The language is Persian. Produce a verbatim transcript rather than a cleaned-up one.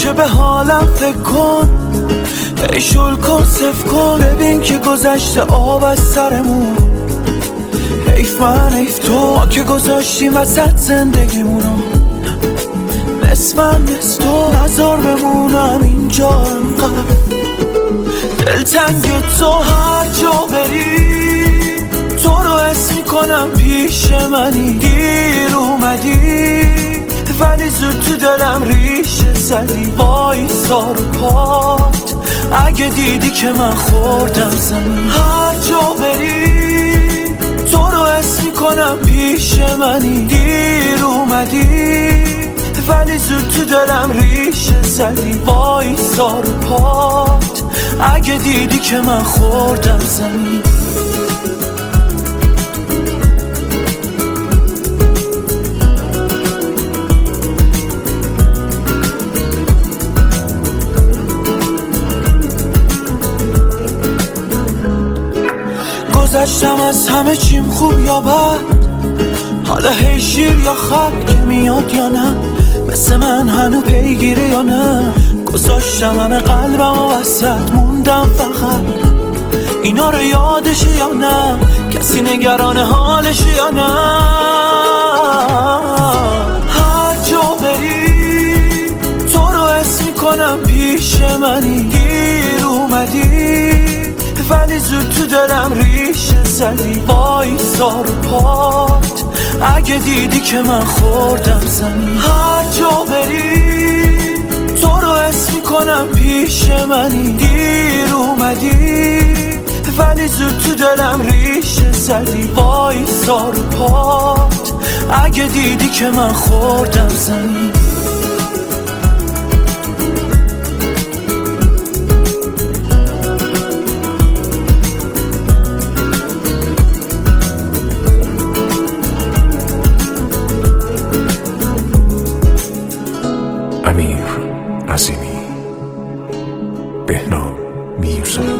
که به حالم فکر کن، ای شل کن صف کن، ببین که گذشته آب از سرمون. حیف من حیف تو، ما که گذاشتیم وسط زندگیمونو، نصف من نصف تو، نذار بمونم اینجا انقدر دلتنگ تو. هر جا بری تو رو حس میکنم پیش منی، دیر اومدی ولی زود تو دلم ریشه زدی. وایسا رو پات اگه دیدی که من خوردم زمین. هر جا بری تو رو حس میکنم پیش منی، دیر اومدی ولی زود تو دلم ریشه زدی. وایسا رو پات اگه دیدی که من خوردم زمین. گذشتم از همه چیم خوب یا بد، حالا هی شیر یا خط که میاد یا نه، مثل من هنو پیگیره یا نه. گذاشتم همه قلبم و وسط موندم فقط اینا رو یادشه یا نه، کسی نگران حالشه یا نه. هر جا بری تو رو حس میکنم پیش منی، گیر اومدی ولی زود تو دلم ریشه زدی. وایسا رو پات اگه دیدی که من خوردم زمین. هر جا بری تو رو حس میکنم پیش منی، دیر اومدی ولی زود تو دلم ریشه زدی. وایسا رو پات اگه دیدی که من خوردم زمین. امیر عظیمی، بهنام میرزا.